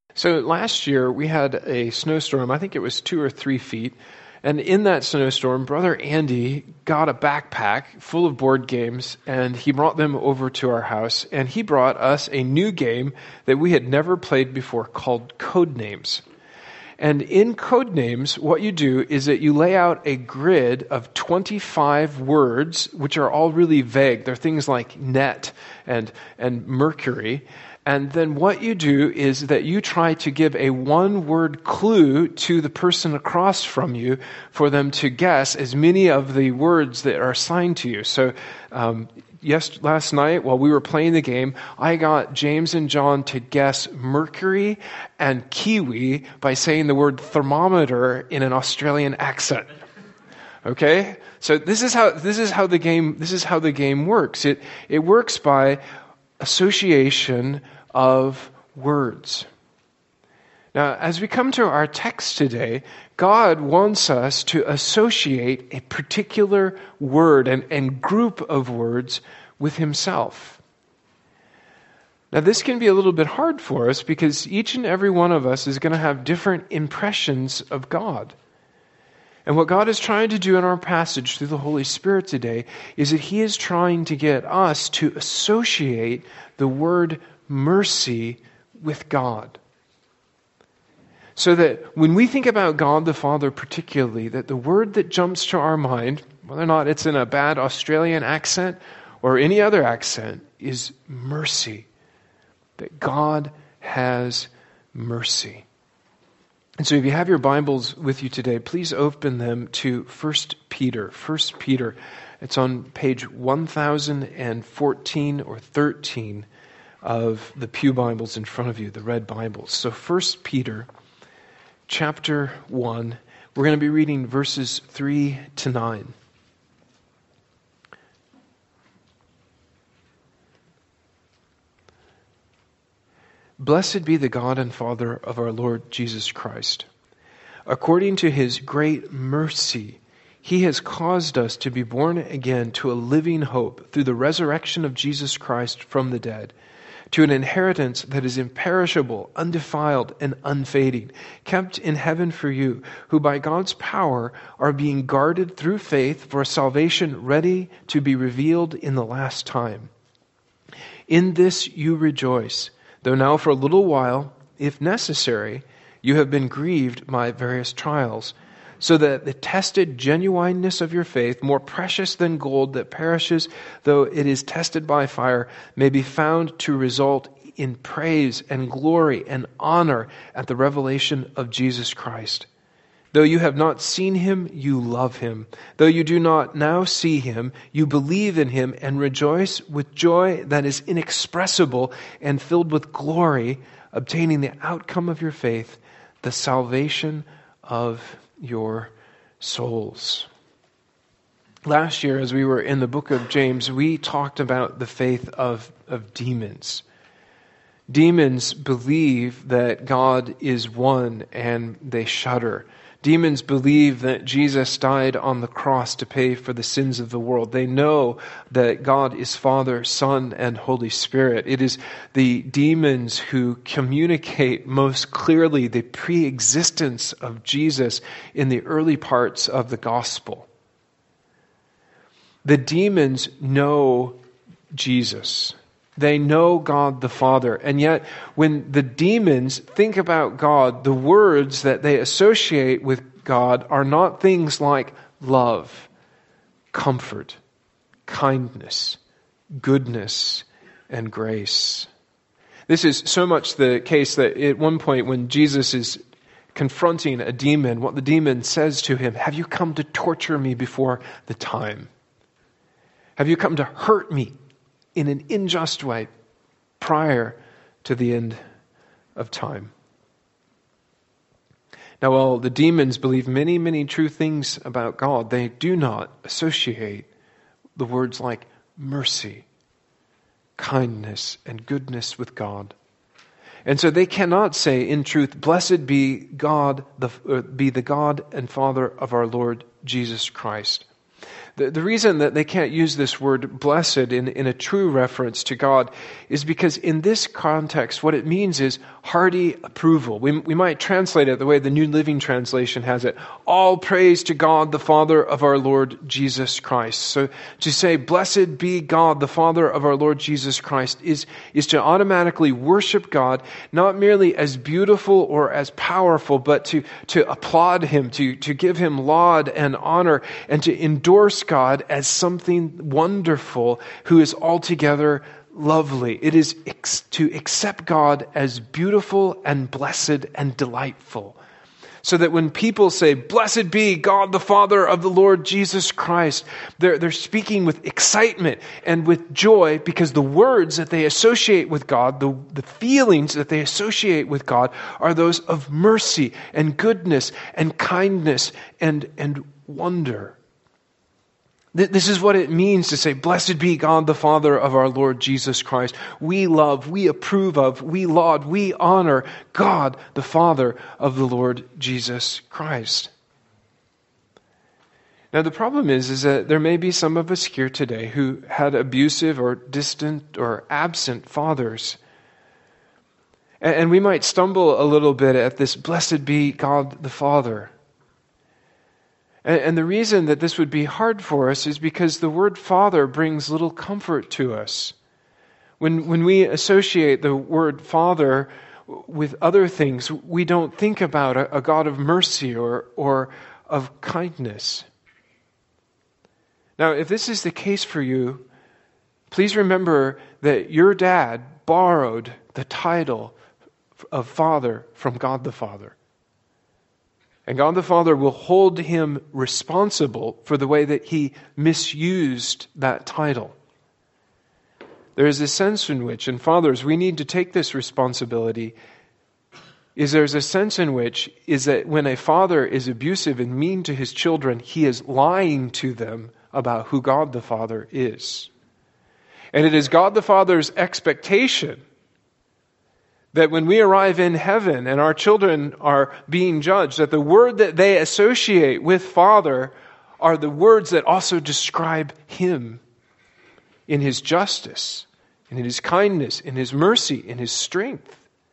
So last year we had a snowstorm. I think it was 2 or 3 feet. And in that snowstorm, Brother Andy got a backpack full of board games, and he brought them over to our house. And he brought us a new game that we had never played before called Codenames. And in Codenames, what you do is that you lay out a grid of 25 words, which are all really vague. They're things like net and mercury. And then what you do is that you try to give a one-word clue to the person across from you for them to guess as many of the words that are assigned to you. So last night while we were playing the game, I got James and John to guess mercury and kiwi by saying the word thermometer in an Australian accent. Okay? So this is how the game works. It works by association of words. Now, as we come to our text today, God wants us to associate a particular word and group of words with himself. Now, this can be a little bit hard for us because each and every one of us is going to have different impressions of God. And what God is trying to do in our passage through the Holy Spirit today is that he is trying to get us to associate the word mercy with God. So that when we think about God the Father particularly, that the word that jumps to our mind, whether or not it's in a bad Australian accent or any other accent, is mercy. That God has mercy. And so if you have your Bibles with you today, please open them to 1 Peter. 1 Peter. It's on page 1014 or 13 of the Pew Bibles in front of you, the red Bibles. So 1 Peter chapter 1, we're going to be reading verses 3 to 9. Blessed be the God and Father of our Lord Jesus Christ. According to his great mercy, he has caused us to be born again to a living hope through the resurrection of Jesus Christ from the dead, to an inheritance that is imperishable, undefiled, and unfading, kept in heaven for you, who by God's power are being guarded through faith for a salvation ready to be revealed in the last time. In this you rejoice, though now for a little while, if necessary, you have been grieved by various trials, so that the tested genuineness of your faith, more precious than gold that perishes though it is tested by fire, may be found to result in praise and glory and honor at the revelation of Jesus Christ. Though you have not seen him, you love him. Though you do not now see him, you believe in him and rejoice with joy that is inexpressible and filled with glory, obtaining the outcome of your faith, the salvation of your souls. Last year, as we were in the book of James, we talked about the faith of demons. Demons believe that God is one and they shudder. Demons believe that Jesus died on the cross to pay for the sins of the world. They know that God is Father, Son, and Holy Spirit. It is the demons who communicate most clearly the pre-existence of Jesus in the early parts of the gospel. The demons know Jesus. They know God the Father. And yet, when the demons think about God, the words that they associate with God are not things like love, comfort, kindness, goodness, and grace. This is so much the case that at one point when Jesus is confronting a demon, what the demon says to him, "Have you come to torture me before the time? Have you come to hurt me in an unjust way prior to the end of time?" Now, while the demons believe many, many true things about God, they do not associate the words like mercy, kindness, and goodness with God. And so they cannot say in truth, "Blessed be God, the God and Father of our Lord Jesus Christ." The reason that they can't use this word blessed in a true reference to God is because in this context, what it means is hearty approval. We might translate it the way the New Living Translation has it. All praise to God, the Father of our Lord Jesus Christ. So to say, blessed be God, the Father of our Lord Jesus Christ, is to automatically worship God, not merely as beautiful or as powerful, but to applaud Him, to give Him laud and honor, and to endorse God as something wonderful who is altogether lovely. It is to accept God as beautiful and blessed and delightful. So that when people say, blessed be God the Father of the Lord Jesus Christ, they're speaking with excitement and with joy, because the words that they associate with God, the feelings that they associate with God, are those of mercy and goodness and kindness and wonder. This is what it means to say, blessed be God the Father of our Lord Jesus Christ. We love, we approve of, we laud, we honor God the Father of the Lord Jesus Christ. Now the problem is that there may be some of us here today who had abusive or distant or absent fathers. And we might stumble a little bit at this, blessed be God the Father. And the reason that this would be hard for us is because the word Father brings little comfort to us. When we associate the word Father with other things, we don't think about a God of mercy or of kindness. Now, if this is the case for you, please remember that your dad borrowed the title of Father from God the Father. And God the Father will hold him responsible for the way that he misused that title. There is a sense in which, and fathers, we need to take this responsibility, there's a sense in which is that when a father is abusive and mean to his children, he is lying to them about who God the Father is. And it is God the Father's expectation that when we arrive in heaven and our children are being judged, that the word that they associate with Father are the words that also describe Him in His justice, in His kindness, in His mercy, in His strength.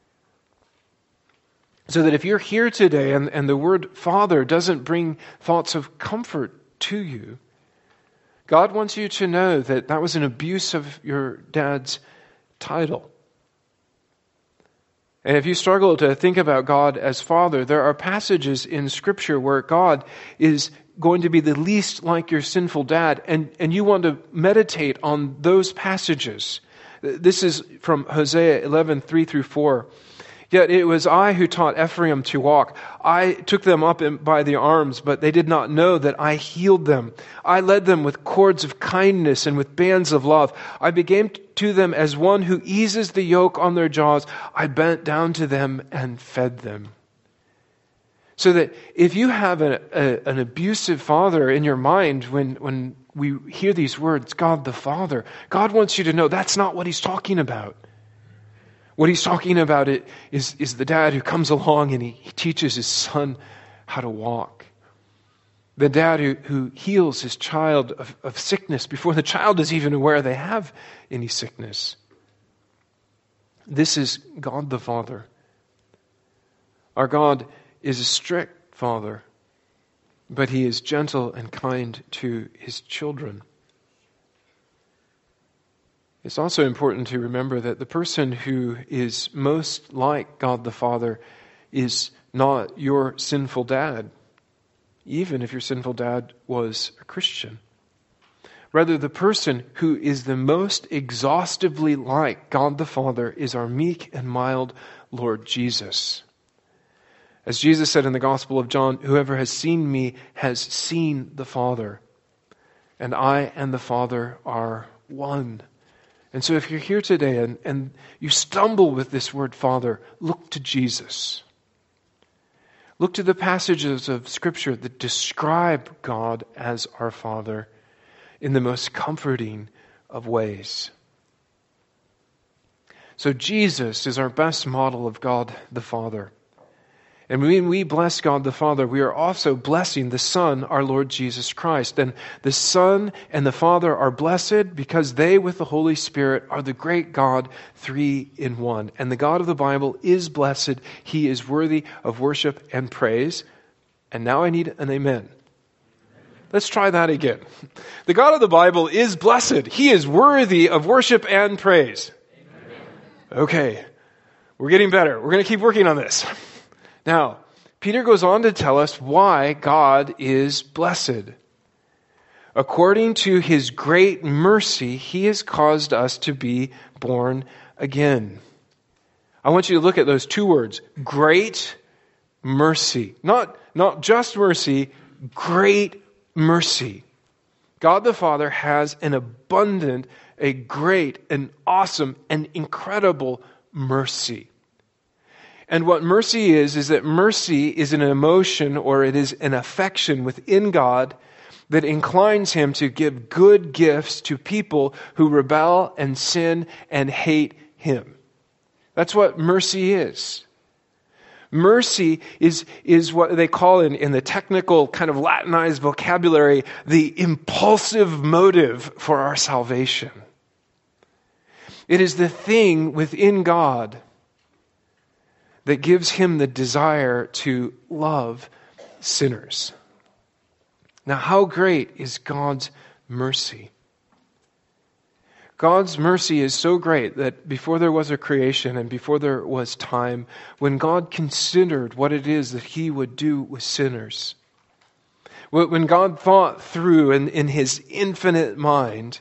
So that if you're here today and the word Father doesn't bring thoughts of comfort to you, God wants you to know that that was an abuse of your dad's title. And if you struggle to think about God as Father, there are passages in Scripture where God is going to be the least like your sinful dad, and you want to meditate on those passages. This is from Hosea 11, 3-4. Yet it was I who taught Ephraim to walk. I took them up by the arms, but they did not know that I healed them. I led them with cords of kindness and with bands of love. I became to them as one who eases the yoke on their jaws. I bent down to them and fed them. So that if you have an abusive father in your mind when we hear these words, God the Father, God wants you to know that's not what He's talking about. What He's talking about is the dad who comes along and he teaches his son how to walk. The dad who heals his child of sickness before the child is even aware they have any sickness. This is God the Father. Our God is a strict Father, but He is gentle and kind to His children. It's also important to remember that the person who is most like God the Father is not your sinful dad, even if your sinful dad was a Christian. Rather, the person who is the most exhaustively like God the Father is our meek and mild Lord Jesus. As Jesus said in the Gospel of John, whoever has seen me has seen the Father, and I and the Father are one. And so if you're here today and you stumble with this word Father, look to Jesus. Look to the passages of Scripture that describe God as our Father in the most comforting of ways. So Jesus is our best model of God the Father. And when we bless God the Father, we are also blessing the Son, our Lord Jesus Christ. And the Son and the Father are blessed because they, with the Holy Spirit, are the great God, three in one. And the God of the Bible is blessed. He is worthy of worship and praise. And now I need an amen. Let's try that again. The God of the Bible is blessed. He is worthy of worship and praise. Okay, we're getting better. We're going to keep working on this. Now, Peter goes on to tell us why God is blessed. According to his great mercy, he has caused us to be born again. I want you to look at those two words, great mercy. Not just mercy, great mercy. God the Father has an abundant, a great, an awesome, an incredible mercy. And what mercy is that mercy is an emotion, or it is an affection within God that inclines him to give good gifts to people who rebel and sin and hate him. That's what mercy is. Mercy is what they call in the technical kind of Latinized vocabulary, the impulsive motive for our salvation. It is the thing within God that gives him the desire to love sinners. Now, how great is God's mercy? God's mercy is so great that before there was a creation and before there was time, when God considered what it is that he would do with sinners, when God thought through in his infinite mind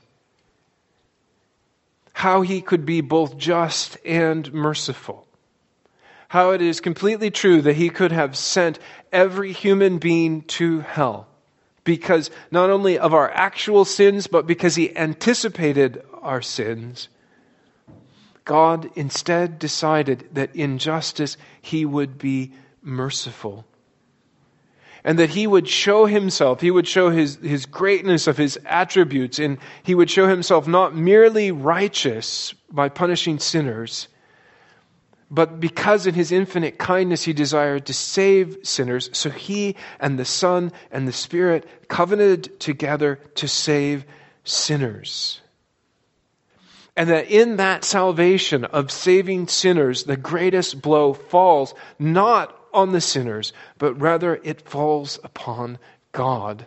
how he could be both just and merciful, how it is completely true that he could have sent every human being to hell because not only of our actual sins, but because he anticipated our sins. God instead decided that in justice he would be merciful. And that he would show himself, he would show his greatness of his attributes, and he would show himself not merely righteous by punishing sinners, but because in his infinite kindness he desired to save sinners, so he and the Son and the Spirit covenanted together to save sinners. And that in that salvation of saving sinners, the greatest blow falls not on the sinners, but rather it falls upon God.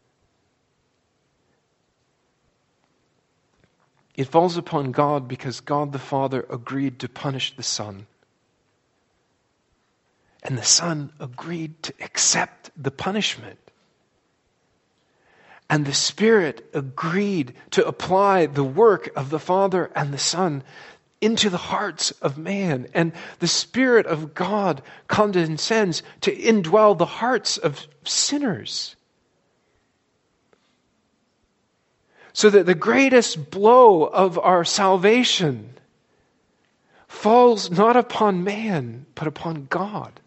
It falls upon God because God the Father agreed to punish the Son. And the Son agreed to accept the punishment. And the Spirit agreed to apply the work of the Father and the Son into the hearts of man. And the Spirit of God condescends to indwell the hearts of sinners. So that the greatest blow of our salvation falls not upon man, but upon God.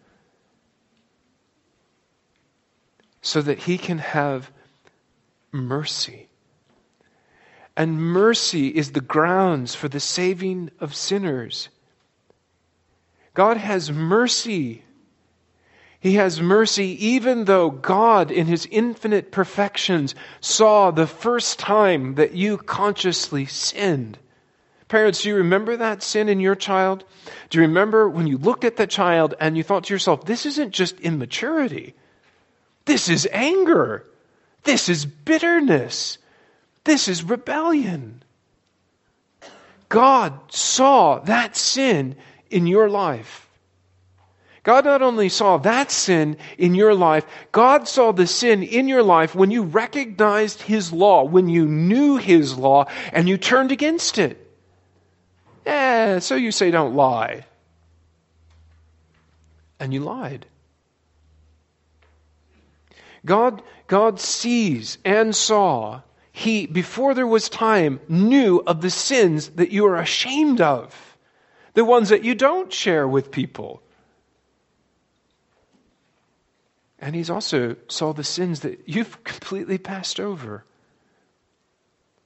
So that he can have mercy. And mercy is the grounds for the saving of sinners. God has mercy. He has mercy even though God, in his infinite perfections, saw the first time that you consciously sinned. Parents, do you remember that sin in your child? Do you remember when you looked at that child and you thought to yourself, this isn't just immaturity. This is anger. This is bitterness. This is rebellion. God saw that sin in your life. God not only saw that sin in your life, God saw the sin in your life when you recognized his law, when you knew his law, and you turned against it. So you say don't lie. And you lied. God sees and saw. He, before there was time, knew of the sins that you are ashamed of. The ones that you don't share with people. And he's also saw the sins that you've completely passed over.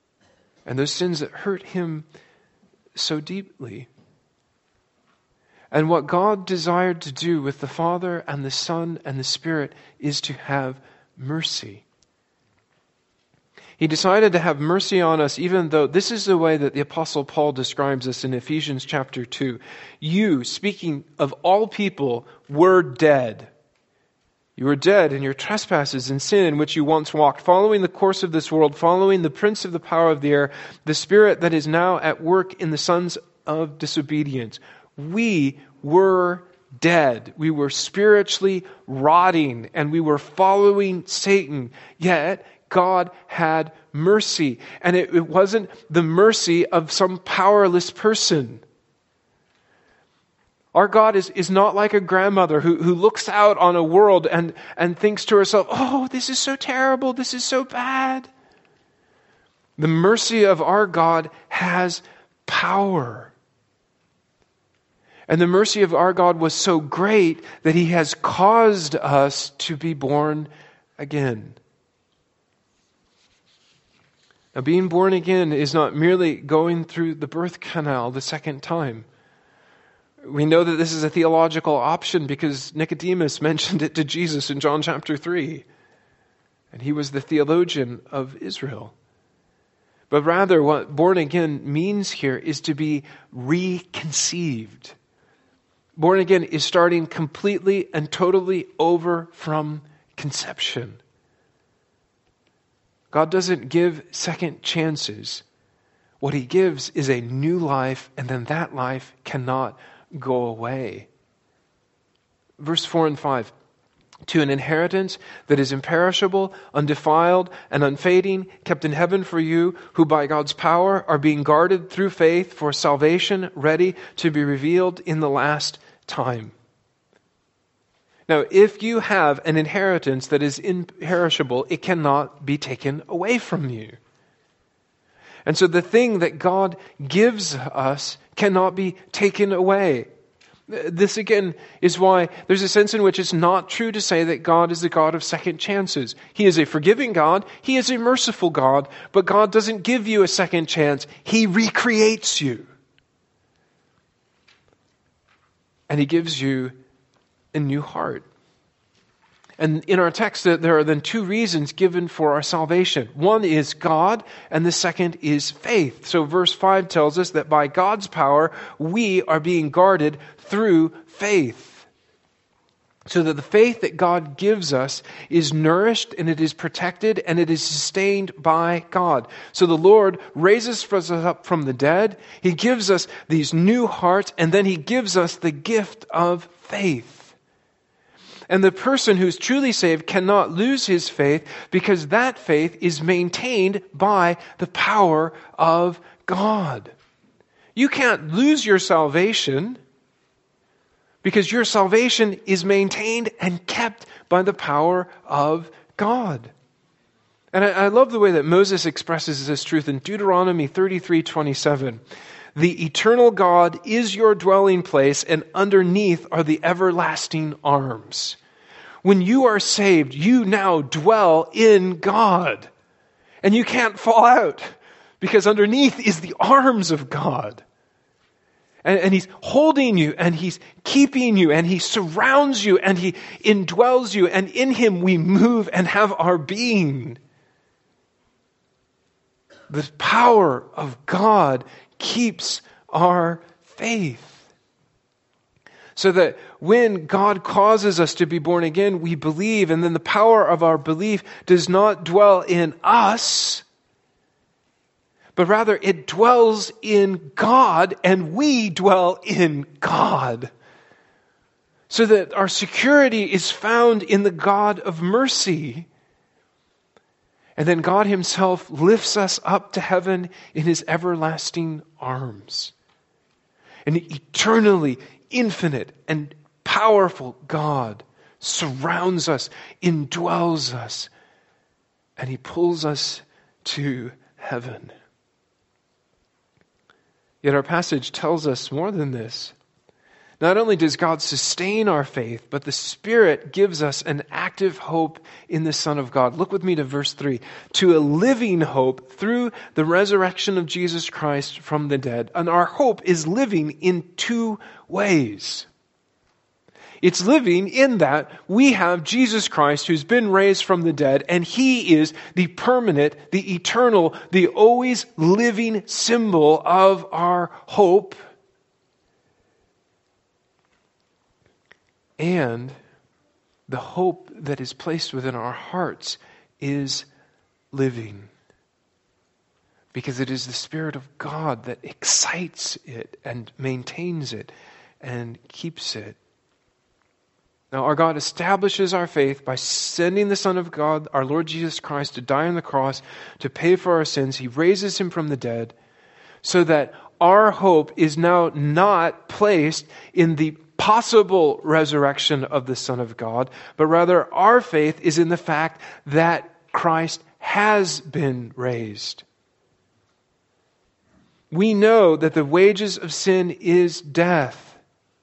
And those sins that hurt him so deeply. And what God desired to do with the Father and the Son and the Spirit is to have mercy. He decided to have mercy on us, even though this is the way that the Apostle Paul describes us in Ephesians chapter 2. You, speaking of all people, were dead. You were dead in your trespasses and sin in which you once walked, following the course of this world, following the prince of the power of the air, the spirit that is now at work in the sons of disobedience. We were dead. We were spiritually rotting, and we were following Satan. Yet God had mercy, and it wasn't the mercy of some powerless person. Our God is not like a grandmother who looks out on a world and thinks to herself, oh, this is so terrible, this is so bad. The mercy of our God has power. And the mercy of our God was so great that He has caused us to be born again. Now, being born again is not merely going through the birth canal the second time. We know that this is a theological option because Nicodemus mentioned it to Jesus in John chapter 3. And he was the theologian of Israel. But rather, what born again means here is to be reconceived. Born again is starting completely and totally over from conception. God doesn't give second chances. What He gives is a new life, and then that life cannot go away. Verse 4 and 5. To an inheritance that is imperishable, undefiled, and unfading, kept in heaven for you, who by God's power are being guarded through faith for salvation, ready to be revealed in the last time. Now, if you have an inheritance that is imperishable, it cannot be taken away from you. And so the thing that God gives us cannot be taken away. This again is why there's a sense in which it's not true to say that God is the God of second chances. He is a forgiving God. He is a merciful God. But God doesn't give you a second chance. He recreates you. And He gives you a new heart. And in our text, there are then two reasons given for our salvation. One is God, and the second is faith. So verse 5 tells us that by God's power, we are being guarded through faith. So that the faith that God gives us is nourished, and it is protected, and it is sustained by God. So the Lord raises us up from the dead. He gives us these new hearts, and then He gives us the gift of faith. And the person who's truly saved cannot lose his faith because that faith is maintained by the power of God. You can't lose your salvation because your salvation is maintained and kept by the power of God. And I love the way that Moses expresses this truth in Deuteronomy 33:27. The eternal God is your dwelling place, and underneath are the everlasting arms. When you are saved, you now dwell in God. And you can't fall out because underneath is the arms of God. And He's holding you, and He's keeping you, and He surrounds you, and He indwells you, and in Him we move and have our being. The power of God keeps our faith. So that when God causes us to be born again, we believe, and then the power of our belief does not dwell in us, but rather it dwells in God, and we dwell in God. So that our security is found in the God of mercy. And then God Himself lifts us up to heaven in His everlasting arms. And eternally infinite and powerful God surrounds us, indwells us, and He pulls us to heaven. Yet our passage tells us more than this. Not only does God sustain our faith, but the Spirit gives us an active hope in the Son of God. Look with me to verse 3. To a living hope through the resurrection of Jesus Christ from the dead. And our hope is living in two ways. It's living in that we have Jesus Christ who's been raised from the dead, and He is the permanent, the eternal, the always living symbol of our hope. And the hope that is placed within our hearts is living. Because it is the Spirit of God that excites it and maintains it and keeps it. Now, our God establishes our faith by sending the Son of God, our Lord Jesus Christ, to die on the cross to pay for our sins. He raises Him from the dead so that our hope is now not placed in the possible resurrection of the Son of God, but rather our faith is in the fact that Christ has been raised. We know that the wages of sin is death.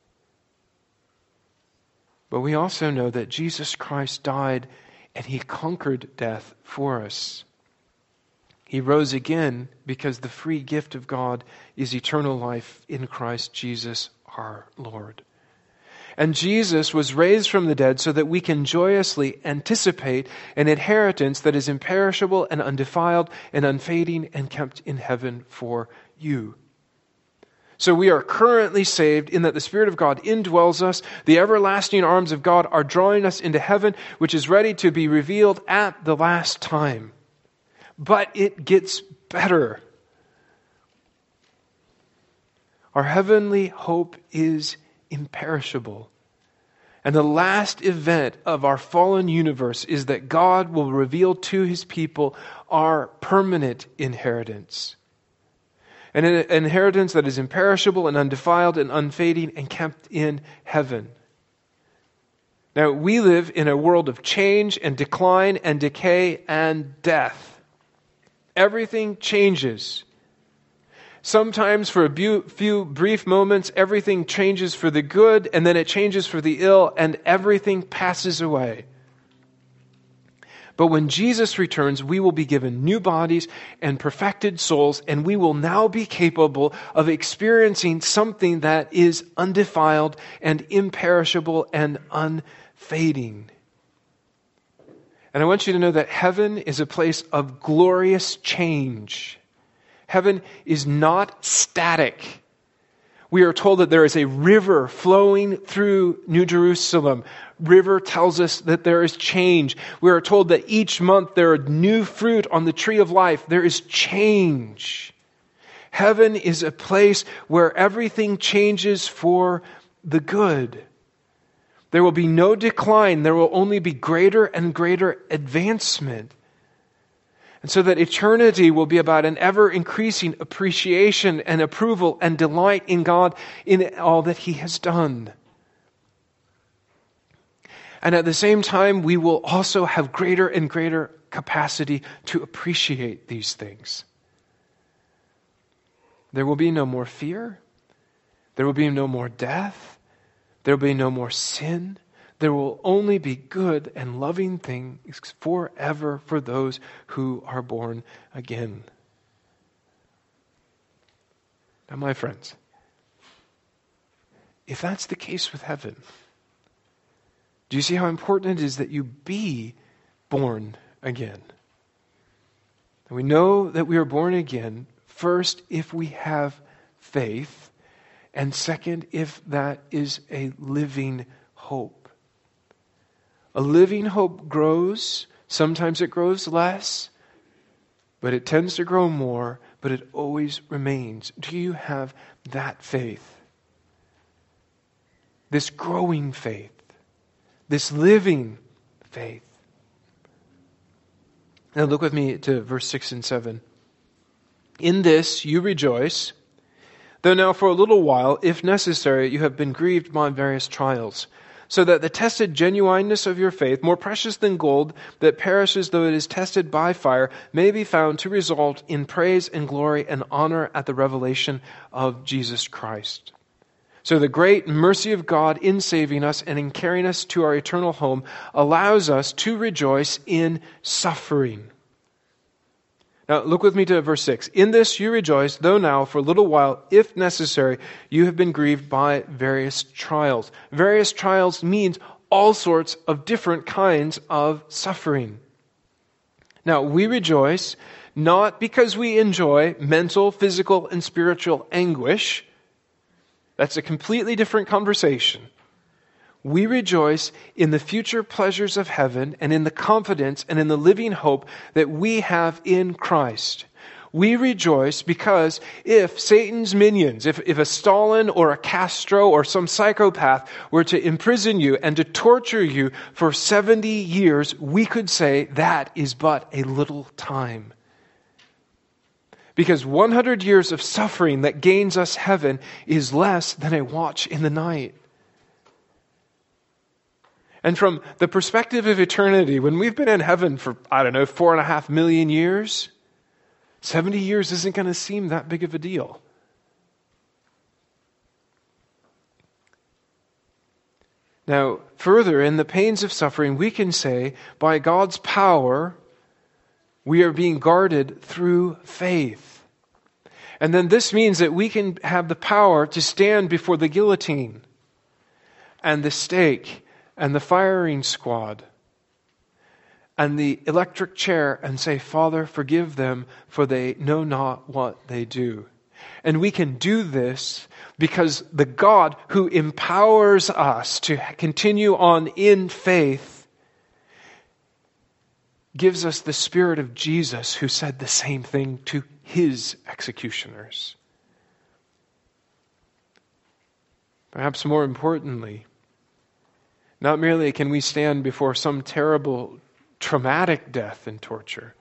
But we also know that Jesus Christ died and He conquered death for us. He rose again because the free gift of God is eternal life in Christ Jesus our Lord. And Jesus was raised from the dead so that we can joyously anticipate an inheritance that is imperishable and undefiled and unfading and kept in heaven for you. So we are currently saved in that the Spirit of God indwells us. The everlasting arms of God are drawing us into heaven, which is ready to be revealed at the last time. But it gets better. Our heavenly hope is imperishable. And the last event of our fallen universe is that God will reveal to His people our permanent inheritance. An inheritance that is imperishable and undefiled and unfading and kept in heaven. Now, we live in a world of change and decline and decay and death. Everything changes. Sometimes for a few brief moments, everything changes for the good, and then it changes for the ill, and everything passes away. But when Jesus returns, we will be given new bodies and perfected souls, and we will now be capable of experiencing something that is undefiled and imperishable and unfading. And I want you to know that heaven is a place of glorious change. Heaven is not static. We are told that there is a river flowing through New Jerusalem. River tells us that there is change. We are told that each month there are new fruit on the tree of life. There is change. Heaven is a place where everything changes for the good. There will be no decline. There will only be greater and greater advancement. And so that eternity will be about an ever-increasing appreciation and approval and delight in God in all that He has done. And at the same time, we will also have greater and greater capacity to appreciate these things. There will be no more fear. There will be no more death. There will be no more sin. There will only be good and loving things forever for those who are born again. Now, my friends, if that's the case with heaven, do you see how important it is that you be born again? And we know that we are born again, first, if we have faith, and second, if that is a living hope. A living hope grows. Sometimes it grows less, but it tends to grow more, but it always remains. Do you have that faith? This growing faith, this living faith. Now look with me to verse 6 and 7. In this you rejoice, though now for a little while, if necessary, you have been grieved by various trials, so that the tested genuineness of your faith, more precious than gold that perishes though it is tested by fire, may be found to result in praise and glory and honor at the revelation of Jesus Christ. So the great mercy of God in saving us and in carrying us to our eternal home allows us to rejoice in suffering. Now look with me to verse 6. In this you rejoice, though now for a little while, if necessary, you have been grieved by various trials. Various trials means all sorts of different kinds of suffering. Now we rejoice not because we enjoy mental, physical, and spiritual anguish. That's a completely different conversation. We rejoice in the future pleasures of heaven and in the confidence and in the living hope that we have in Christ. We rejoice because if Satan's minions, if a Stalin or a Castro or some psychopath were to imprison you and to torture you for 70 years, we could say that is but a little time. Because 100 years of suffering that gains us heaven is less than a watch in the night. And from the perspective of eternity, when we've been in heaven for, 4.5 million years, 70 years isn't going to seem that big of a deal. Now, further, in the pains of suffering, we can say, by God's power, we are being guarded through faith. And then this means that we can have the power to stand before the guillotine and the stake and the firing squad and the electric chair and say, Father, forgive them, for they know not what they do. And we can do this because the God who empowers us to continue on in faith gives us the Spirit of Jesus, who said the same thing to his executioners. Perhaps more importantly, not merely can we stand before some terrible, traumatic death and torture,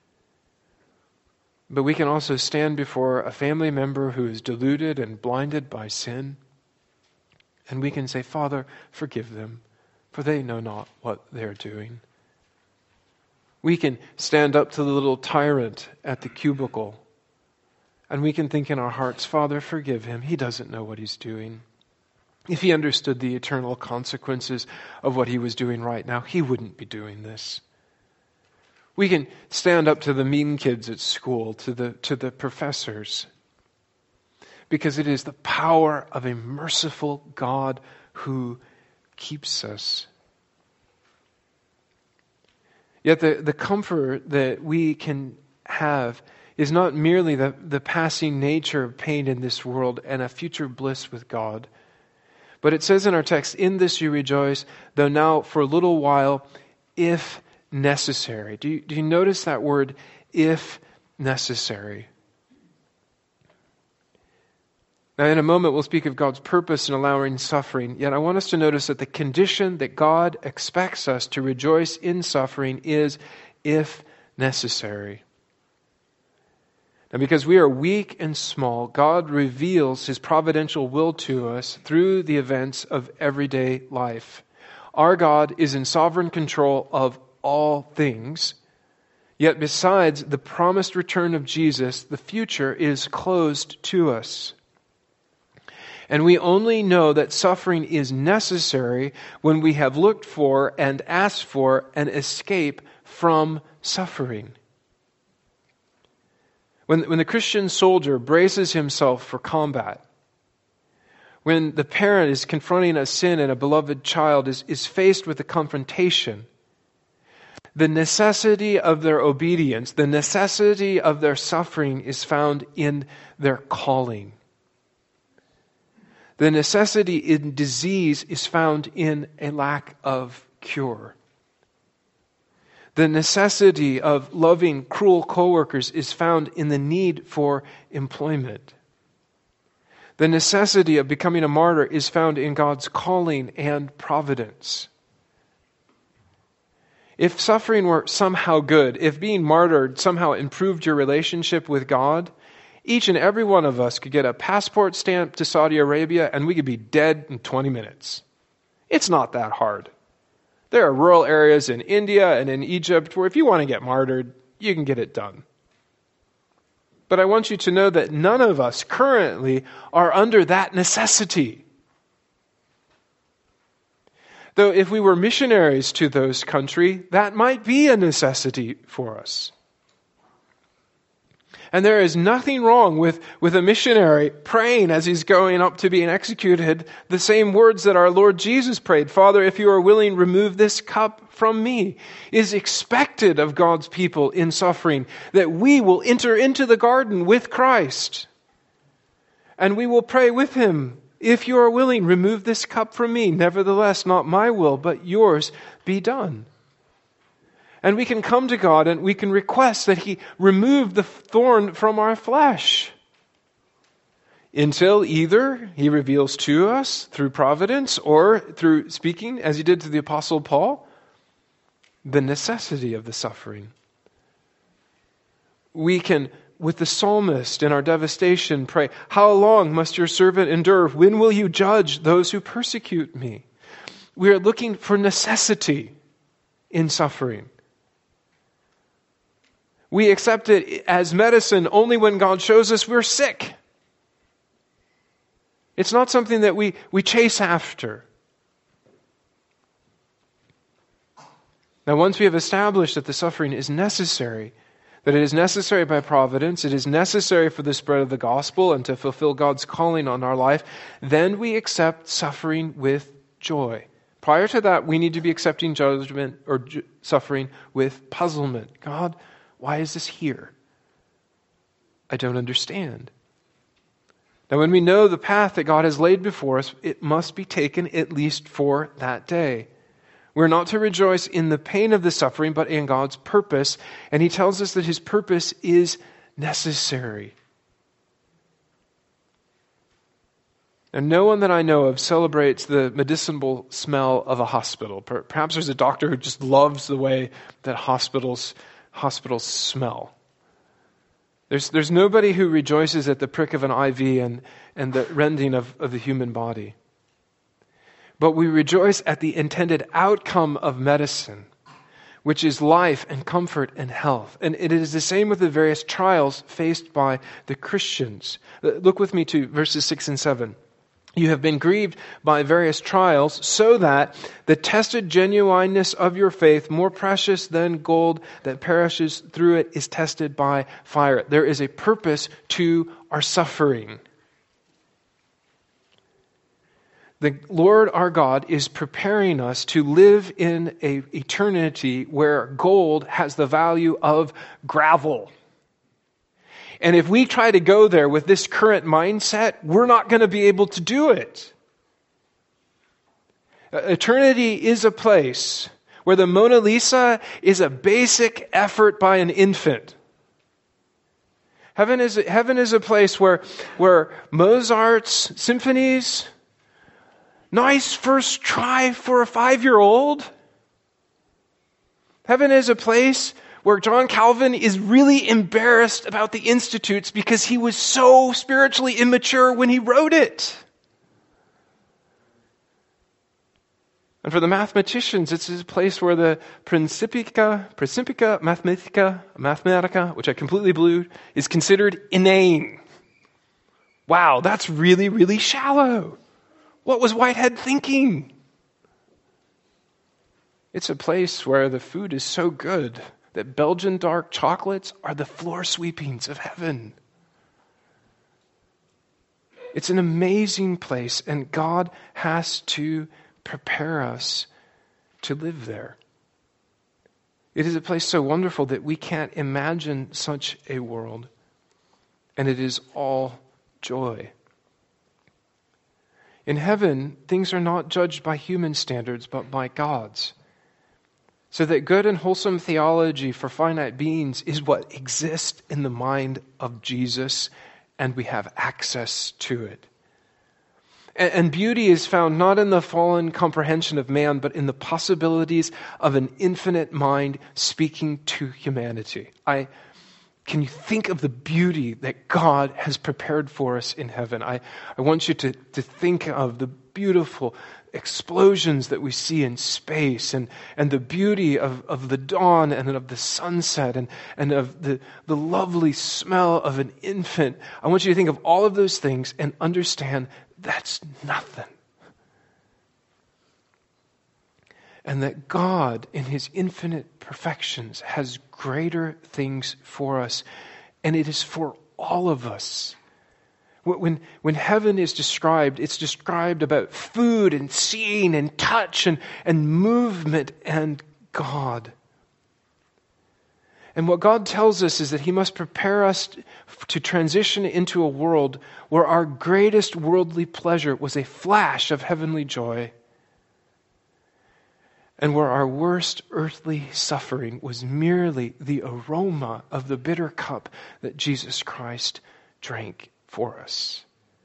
but we can also stand before a family member who is deluded and blinded by sin, and we can say, Father, forgive them, for they know not what they're doing. We can stand up to the little tyrant at the cubicle, and we can think in our hearts, Father, forgive him. He doesn't know what he's doing. If he understood the eternal consequences of what he was doing right now, he wouldn't be doing this. We can stand up to the mean kids at school, to the professors, because it is the power of a merciful God who keeps us. Yet the comfort that we can have is not merely the passing nature of pain in this world and a future bliss with God. But it says in our text, in this you rejoice, though now for a little while, if necessary. Do you notice that word, if necessary? Now in a moment we'll speak of God's purpose in allowing suffering, yet I want us to notice that the condition that God expects us to rejoice in suffering is if necessary. And because we are weak and small, God reveals his providential will to us through the events of everyday life. Our God is in sovereign control of all things, yet besides the promised return of Jesus, the future is closed to us. And we only know that suffering is necessary when we have looked for and asked for an escape from suffering. When the Christian soldier braces himself for combat, when the parent is confronting a sin and a beloved child is faced with a confrontation, the necessity of their obedience, the necessity of their suffering is found in their calling. The necessity in disease is found in a lack of cure. The necessity of loving cruel coworkers is found in the need for employment. The necessity of becoming a martyr is found in God's calling and providence. If suffering were somehow good, if being martyred somehow improved your relationship with God, each and every one of us could get a passport stamp to Saudi Arabia and we could be dead in 20 minutes. It's not that hard. There are rural areas in India and in Egypt where if you want to get martyred, you can get it done. But I want you to know that none of us currently are under that necessity. Though if we were missionaries to those countries, that might be a necessity for us. And there is nothing wrong with a missionary praying as he's going up to being executed the same words that our Lord Jesus prayed. Father, if you are willing, remove this cup from me. It is expected of God's people in suffering that we will enter into the garden with Christ. And we will pray with him. If you are willing, remove this cup from me. Nevertheless, not my will, but yours be done. And we can come to God and we can request that he remove the thorn from our flesh until either he reveals to us through providence or through speaking, as he did to the Apostle Paul, the necessity of the suffering. We can, with the psalmist in our devastation, pray, how long must your servant endure? When will you judge those who persecute me? We are looking for necessity in suffering. We accept it as medicine only when God shows us we're sick. It's not something that we chase after. Now, once we have established that the suffering is necessary, that it is necessary by providence, it is necessary for the spread of the gospel and to fulfill God's calling on our life, then we accept suffering with joy. Prior to that, we need to be accepting judgment or suffering with puzzlement. God, why is this here? I don't understand. Now, when we know the path that God has laid before us, it must be taken at least for that day. We're not to rejoice in the pain of the suffering, but in God's purpose. And he tells us that his purpose is necessary. And no one that I know of celebrates the medicinal smell of a hospital. Perhaps there's a doctor who just loves the way that hospitals smell. There's nobody who rejoices at the prick of an IV and the rending of the human body. But we rejoice at the intended outcome of medicine, which is life and comfort and health. And it is the same with the various trials faced by the Christians. Look with me to verses 6 and 7. You have been grieved by various trials, so that the tested genuineness of your faith, more precious than gold that perishes through it, is tested by fire. There is a purpose to our suffering. The Lord our God is preparing us to live in an eternity where gold has the value of gravel. And if we try to go there with this current mindset, we're not going to be able to do it. Eternity is a place where the Mona Lisa is a basic effort by an infant. Heaven is a place where Mozart's symphonies, nice first try for a 5-year-old. Heaven is a place where John Calvin is really embarrassed about the Institutes because he was so spiritually immature when he wrote it. And for the mathematicians, it's a place where the Principia Mathematica, which I completely blew, is considered inane. Wow, that's really, really shallow. What was Whitehead thinking? It's a place where the food is so good that Belgian dark chocolates are the floor sweepings of heaven. It's an amazing place, and God has to prepare us to live there. It is a place so wonderful that we can't imagine such a world, and it is all joy. In heaven, things are not judged by human standards, but by God's. So that good and wholesome theology for finite beings is what exists in the mind of Jesus, and we have access to it. And beauty is found not in the fallen comprehension of man, but in the possibilities of an infinite mind speaking to humanity. Can you think of the beauty that God has prepared for us in heaven? I want you to think of the beautiful explosions that we see in space and the beauty of the dawn and of the sunset and of the lovely smell of an infant. I want you to think of all of those things and understand that's nothing. and that God, in his infinite perfections, has greater things for us, and it is for all of us. When heaven is described, it's described about food and seeing and touch and movement and God. And what God tells us is that he must prepare us to transition into a world where our greatest worldly pleasure was a flash of heavenly joy, and where our worst earthly suffering was merely the aroma of the bitter cup that Jesus Christ drank for us.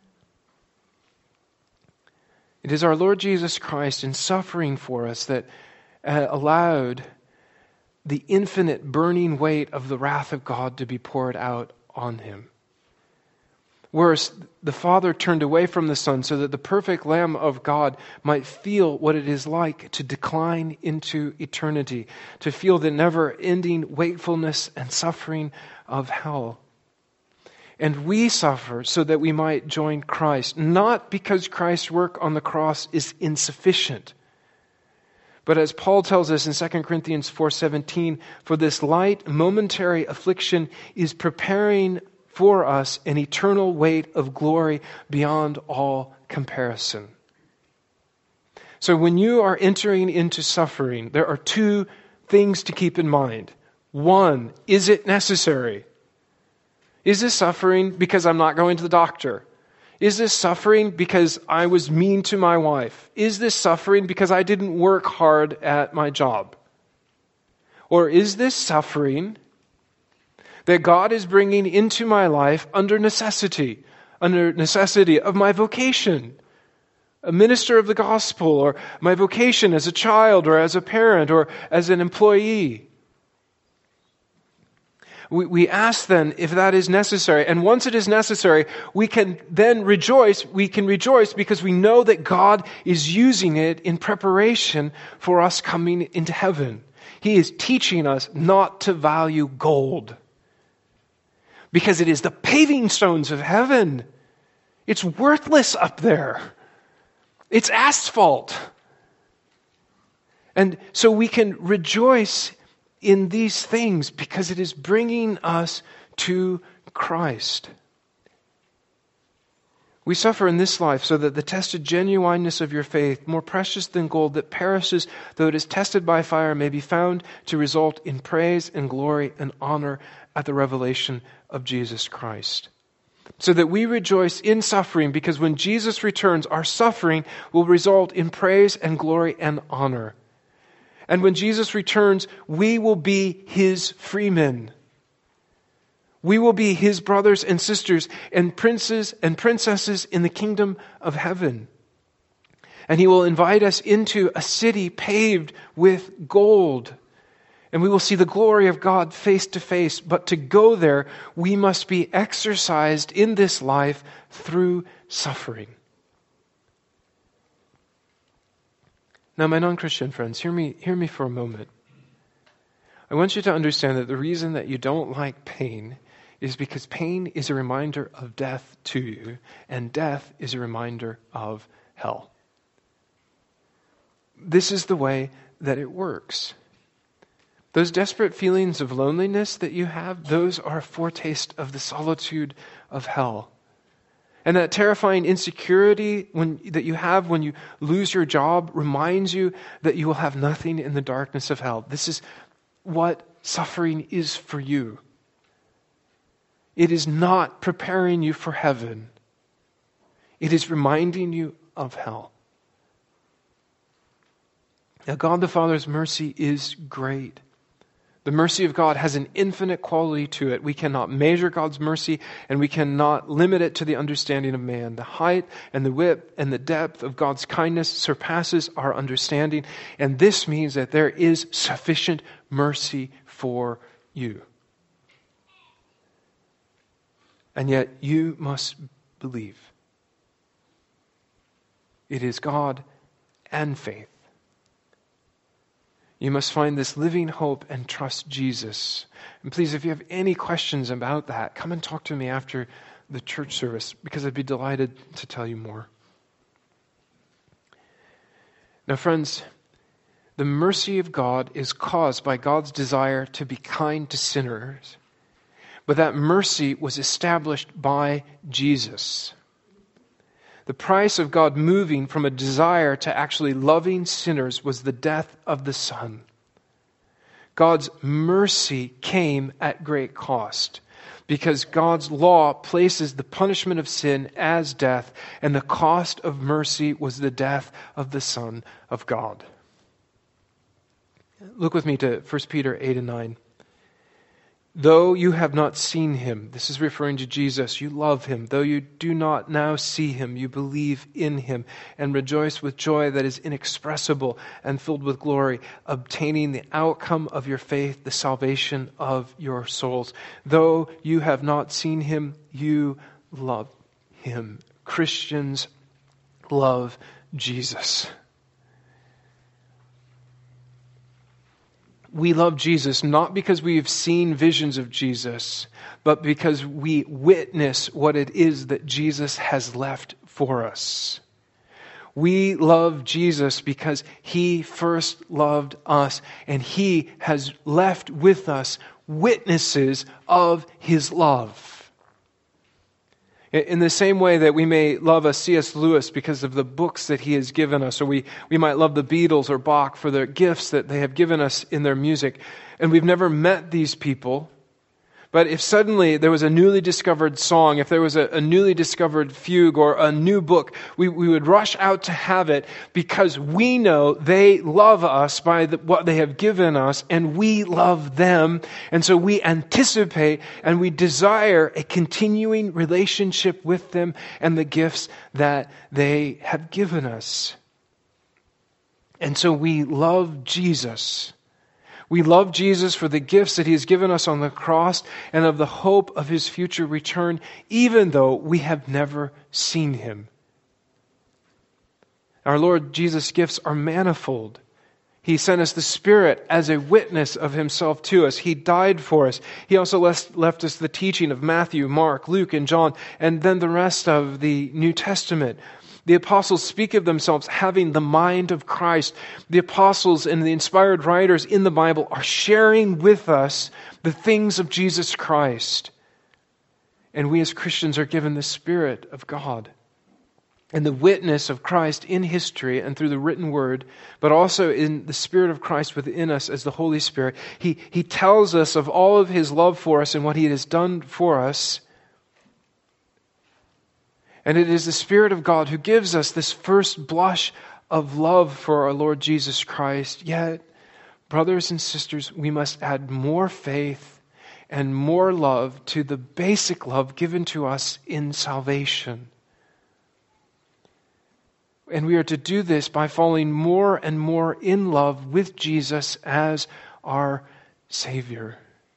It is our Lord Jesus Christ in suffering for us that allowed the infinite burning weight of the wrath of God to be poured out on him. Worse, the Father turned away from the Son so that the perfect Lamb of God might feel what it is like to decline into eternity, to feel the never-ending wakefulness and suffering of hell. And we suffer so that we might join Christ, not because Christ's work on the cross is insufficient, but as Paul tells us in 2 Corinthians 4:17, for this light momentary affliction is preparing for us an eternal weight of glory beyond all comparison. So when you are entering into suffering, there are two things to keep in mind. One, is it necessary? Is this suffering because I'm not going to the doctor? Is this suffering because I was mean to my wife? Is this suffering because I didn't work hard at my job? Or is this suffering that God is bringing into my life under necessity of my vocation, a minister of the gospel, or my vocation as a child or as a parent or as an employee? We ask then if that is necessary. And once it is necessary, we can then rejoice. We can rejoice because we know that God is using it in preparation for us coming into heaven. He is teaching us not to value gold, because it is the paving stones of heaven. It's worthless up there. It's asphalt. And so we can rejoice in these things because it is bringing us to Christ. We suffer in this life so that the tested genuineness of your faith, more precious than gold that perishes though it is tested by fire, may be found to result in praise and glory and honor at the revelation of Jesus Christ. So that we rejoice in suffering, because when Jesus returns, our suffering will result in praise and glory and honor. And when Jesus returns, we will be his freemen. We will be his brothers and sisters and princes and princesses in the kingdom of heaven. And he will invite us into a city paved with gold. And we will see the glory of God face to face. But to go there, we must be exercised in this life through suffering. Now, my non-Christian friends, hear me for a moment. I want you to understand that the reason that you don't like pain is because pain is a reminder of death to you, and death is a reminder of hell. This is the way that it works. Those desperate feelings of loneliness that you have, those are a foretaste of the solitude of hell. And that terrifying insecurity that you have when you lose your job reminds you that you will have nothing in the darkness of hell. This is what suffering is for you. It is not preparing you for heaven. It is reminding you of hell. Now, God the Father's mercy is great. The mercy of God has an infinite quality to it. We cannot measure God's mercy, and we cannot limit it to the understanding of man. The height and the width and the depth of God's kindness surpasses our understanding, and this means that there is sufficient mercy for you. And yet you must believe. It is God and faith. You must find this living hope and trust Jesus. And please, if you have any questions about that, come and talk to me after the church service, because I'd be delighted to tell you more. Now, friends, the mercy of God is caused by God's desire to be kind to sinners. But that mercy was established by Jesus. The price of God moving from a desire to actually loving sinners was the death of the Son. God's mercy came at great cost, because God's law places the punishment of sin as death, and the cost of mercy was the death of the Son of God. Look with me to 1 Peter 8 and 9. Though you have not seen him, this is referring to Jesus, you love him. Though you do not now see him, you believe in him and rejoice with joy that is inexpressible and filled with glory, obtaining the outcome of your faith, the salvation of your souls. Though you have not seen him, you love him. Christians love Jesus. We love Jesus not because we have seen visions of Jesus, but because we witness what it is that Jesus has left for us. We love Jesus because he first loved us, and he has left with us witnesses of his love. In the same way that we may love a C.S. Lewis because of the books that he has given us, or we might love the Beatles or Bach for the gifts that they have given us in their music, and we've never met these people, but if suddenly there was a newly discovered song, if there was a newly discovered fugue or a new book, we would rush out to have it because we know they love us by what they have given us, and we love them. And so we anticipate and we desire a continuing relationship with them and the gifts that they have given us. And so we love Jesus. We love Jesus for the gifts that he has given us on the cross and of the hope of his future return, even though we have never seen him. Our Lord Jesus' gifts are manifold. He sent us the Spirit as a witness of himself to us. He died for us. He also left us the teaching of Matthew, Mark, Luke, and John, and then the rest of the New Testament. The apostles speak of themselves having the mind of Christ. The apostles and the inspired writers in the Bible are sharing with us the things of Jesus Christ. And we as Christians are given the Spirit of God and the witness of Christ in history and through the written word, but also in the Spirit of Christ within us as the Holy Spirit. He tells us of all of his love for us and what he has done for us. And it is the Spirit of God who gives us this first blush of love for our Lord Jesus Christ. Yet, brothers and sisters, we must add more faith and more love to the basic love given to us in salvation. And we are to do this by falling more and more in love with Jesus as our Savior.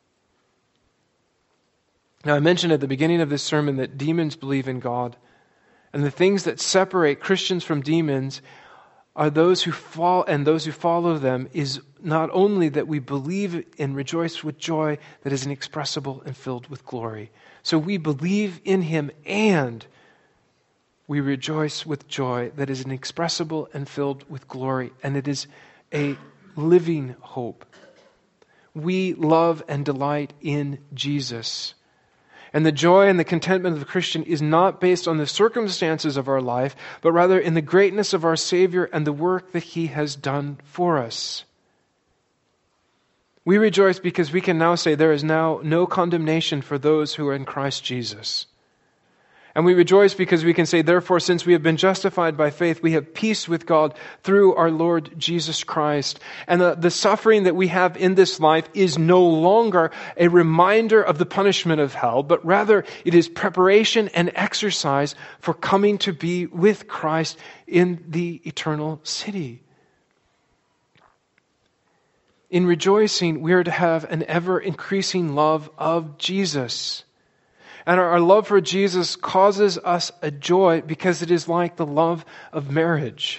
Now, I mentioned at the beginning of this sermon that demons believe in God. And the things that separate Christians from demons are those who fall, and those who follow them is not only that we believe and rejoice with joy that is inexpressible and filled with glory. So we believe in him and we rejoice with joy that is inexpressible and filled with glory. And it is a living hope. We love and delight in Jesus. And the joy and the contentment of the Christian is not based on the circumstances of our life, but rather in the greatness of our Savior and the work that he has done for us. We rejoice because we can now say there is now no condemnation for those who are in Christ Jesus. And we rejoice because we can say, therefore, since we have been justified by faith, we have peace with God through our Lord Jesus Christ. And the suffering that we have in this life is no longer a reminder of the punishment of hell, but rather it is preparation and exercise for coming to be with Christ in the eternal city. In rejoicing, we are to have an ever-increasing love of Jesus. And our love for Jesus causes us a joy because it is like the love of marriage.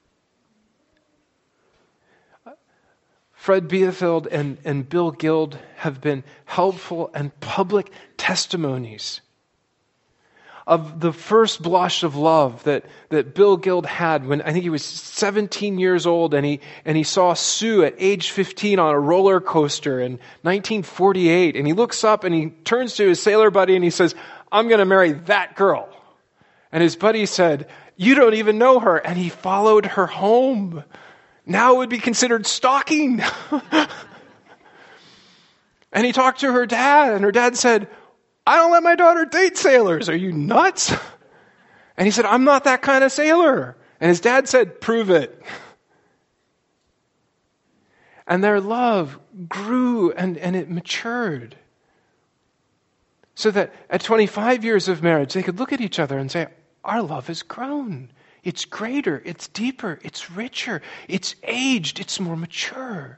Fred Bielefeld and Bill Guild have been helpful and public testimonies of the first blush of love that Bill Guild had when I think he was 17 years old, and he saw Sue at age 15 on a roller coaster in 1948, and he looks up and he turns to his sailor buddy and he says, "I'm going to marry that girl." And his buddy said, "You don't even know her." And he followed her home. Now it would be considered stalking. And he talked to her dad, and her dad said, "I don't let my daughter date sailors. Are you nuts?" And he said, "I'm not that kind of sailor." And his dad said, "Prove it." And their love grew and it matured. So that at 25 years of marriage, they could look at each other and say, "Our love has grown. It's greater, it's deeper, it's richer, it's aged, it's more mature."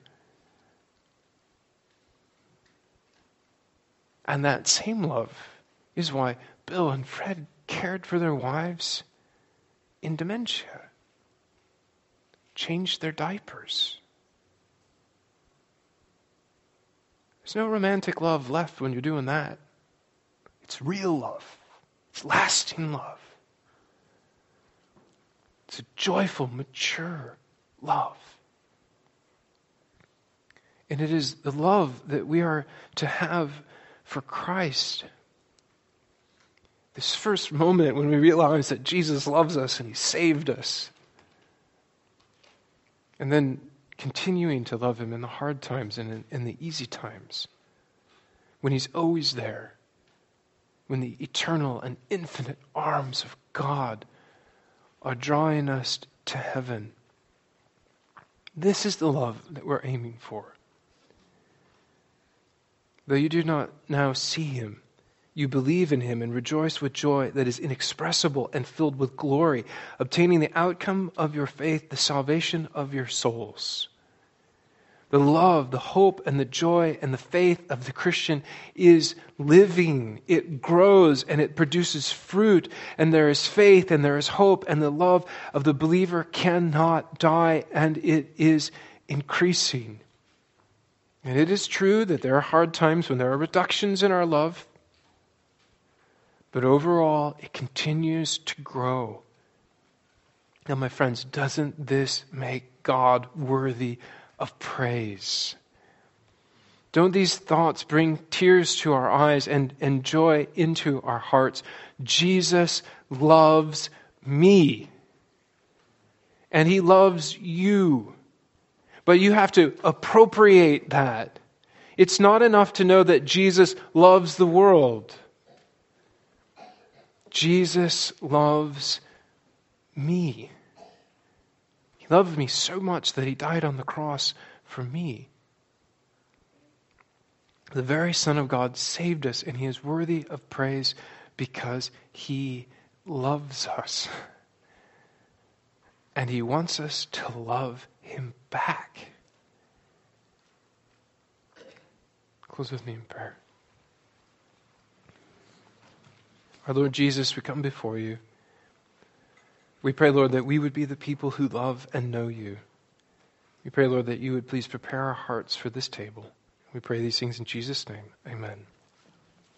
And that same love is why Bill and Fred cared for their wives in dementia, changed their diapers. There's no romantic love left when you're doing that. It's real love. It's lasting love. It's a joyful, mature love. And it is the love that we are to have for Christ. This first moment when we realize that Jesus loves us and He saved us. And then continuing to love Him in the hard times and in the easy times. When He's always there. When the eternal and infinite arms of God are drawing us to heaven. This is the love that we're aiming for. Though you do not now see Him, you believe in Him and rejoice with joy that is inexpressible and filled with glory, obtaining the outcome of your faith, the salvation of your souls. The love, the hope, and the joy and the faith of the Christian is living. It grows and it produces fruit, and there is faith and there is hope, and the love of the believer cannot die, and it is increasing. And it is true that there are hard times when there are reductions in our love, but overall it continues to grow. Now, my friends, doesn't this make God worthy of praise? Don't these thoughts bring tears to our eyes and joy into our hearts? Jesus loves me, and He loves you. But you have to appropriate that. It's not enough to know that Jesus loves the world. Jesus loves me. He loved me so much that He died on the cross for me. The very Son of God saved us, and He is worthy of praise because He loves us. And He wants us to love Him back. Close with me in prayer. Our Lord Jesus, we come before You. We pray, Lord, that we would be the people who love and know You. We pray, Lord, that You would please prepare our hearts for this table. We pray these things in Jesus' name. Amen.